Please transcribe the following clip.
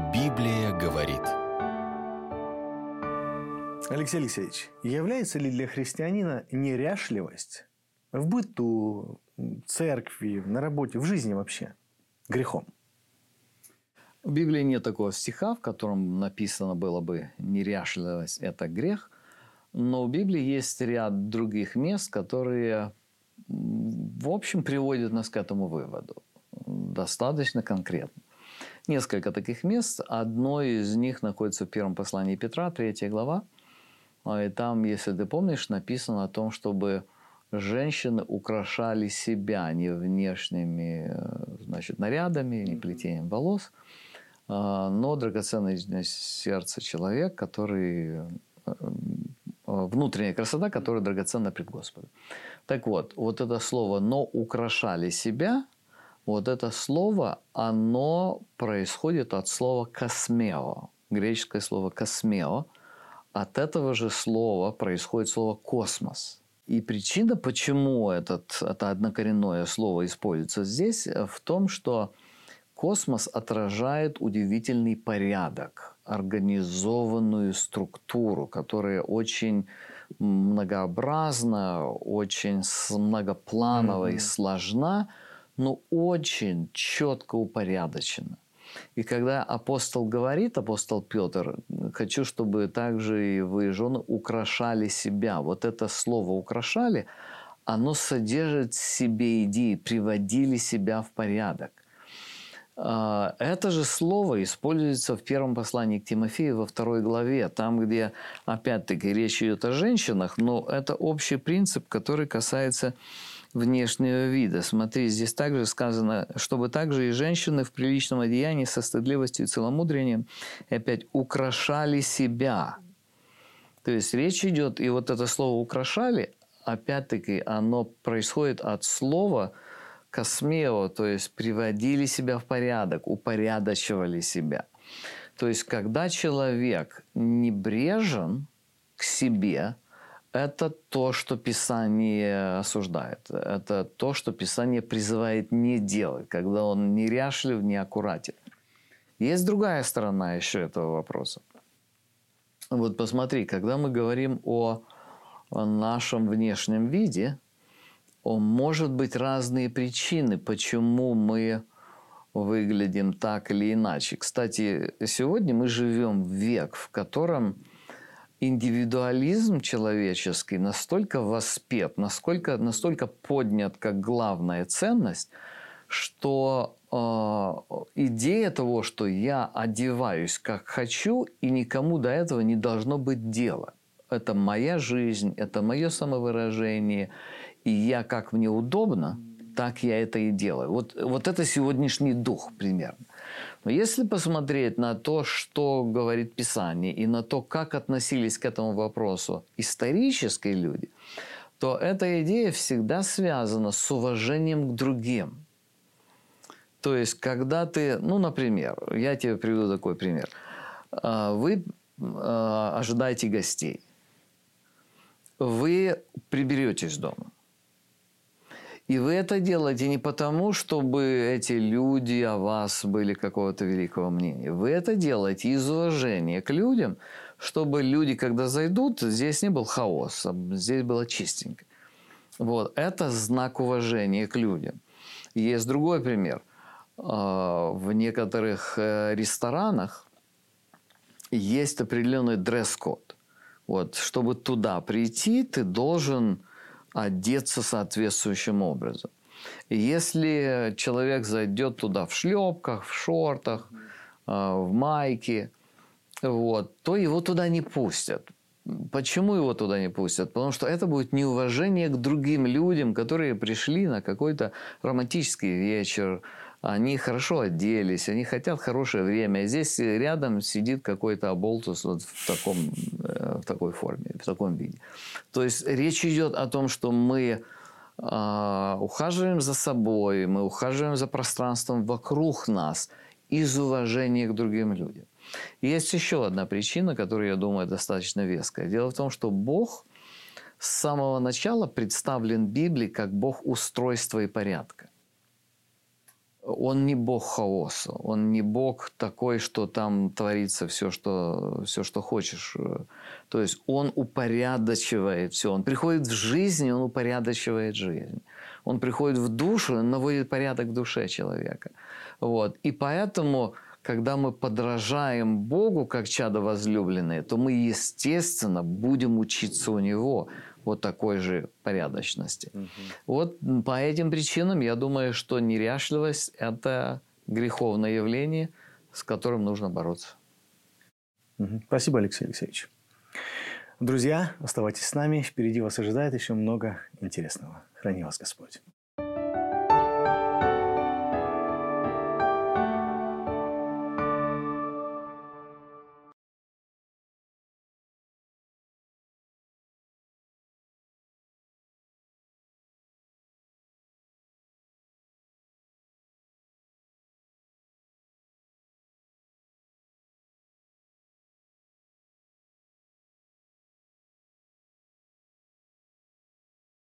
Библия говорит. Алексей Алексеевич, является ли для христианина неряшливость в быту, в церкви, на работе, в жизни вообще грехом? В Библии нет такого стиха, в котором написано было бы «неряшливость – это грех», но в Библии есть ряд других мест, которые, в общем, приводят нас к этому выводу. Достаточно конкретно. Несколько таких мест. Одно из них находится в первом послании Петра, 3 глава. И там, если ты помнишь, написано о том, чтобы женщины украшали себя не внешними, нарядами, не плетением волос, но драгоценное сердце человек, который внутренняя красота, которая драгоценна пред Господом. Так вот это слово «но украшали себя», вот это слово, оно происходит от слова «космео», греческое слово «космео». От этого же слова происходит слово «космос». И причина, почему это однокоренное слово используется здесь, в том, что космос отражает удивительный порядок, организованную структуру, которая очень многообразна, очень многопланова и сложна, но очень четко упорядочена. И когда апостол Петр, хочу, чтобы также и вы, жены, украшали себя. Вот это слово «украшали», оно содержит в себе идеи, приводили себя в порядок. Это же слово используется в первом послании к Тимофею во 2 главе, там, где, опять-таки, речь идет о женщинах, но это общий принцип, который касается внешнего вида. Смотри, здесь также сказано, чтобы также и женщины в приличном одеянии со стыдливостью и целомудрием опять украшали себя. То есть речь идет, и вот это слово «украшали», опять-таки, оно происходит от слова «космео», то есть приводили себя в порядок, упорядочивали себя. То есть когда человек небрежен к себе, это то, что Писание осуждает. Это то, что Писание призывает не делать, когда он неряшлив, неаккуратен. Есть другая сторона еще этого вопроса. Вот посмотри, когда мы говорим о нашем внешнем виде, может быть разные причины, почему мы выглядим так или иначе. Кстати, сегодня мы живем в век, в котором индивидуализм человеческий настолько воспет, настолько поднят как главная ценность, что идея того, что я одеваюсь как хочу, и никому до этого не должно быть дела. Это моя жизнь, это мое самовыражение, и я как мне удобно, так я это и делаю. Вот это сегодняшний дух примерно. Но если посмотреть на то, что говорит Писание, и на то, как относились к этому вопросу исторические люди, то эта идея всегда связана с уважением к другим. То есть, когда ты, например, я тебе приведу такой пример. Вы ожидаете гостей. Вы приберетесь дома. И вы это делаете не потому, чтобы эти люди о вас были какого-то великого мнения. Вы это делаете из уважения к людям, чтобы люди, когда зайдут, здесь не был хаос, а здесь было чистенько. Вот. Это знак уважения к людям. Есть другой пример. В некоторых ресторанах есть определенный дресс-код. Вот. Чтобы туда прийти, ты должен одеться соответствующим образом. И если человек зайдет туда в шлепках, в шортах, в майке, то его туда не пустят. Почему его туда не пустят? Потому что это будет неуважение к другим людям, которые пришли на какой-то романтический вечер, они хорошо оделись, они хотят хорошее время. А здесь рядом сидит какой-то оболтус в такой форме, в таком виде. То есть речь идет о том, что мы ухаживаем за собой, мы ухаживаем за пространством вокруг нас из уважения к другим людям. И есть еще одна причина, которая, я думаю, достаточно веская. Дело в том, что Бог с самого начала представлен в Библии как Бог устройства и порядка. Он не Бог хаоса, он не Бог такой, что там творится все, что хочешь. То есть он упорядочивает все. Он приходит в жизнь, и он упорядочивает жизнь. Он приходит в душу, он наводит порядок в душе человека. Вот. И поэтому, когда мы подражаем Богу, как чадо возлюбленные, то мы, естественно, будем учиться у Него вот такой же порядочности. Вот по этим причинам я думаю, что неряшливость – это греховное явление, с которым нужно бороться. Спасибо, Алексей Алексеевич. Друзья, оставайтесь с нами. Впереди вас ожидает еще много интересного. Храни вас Господь.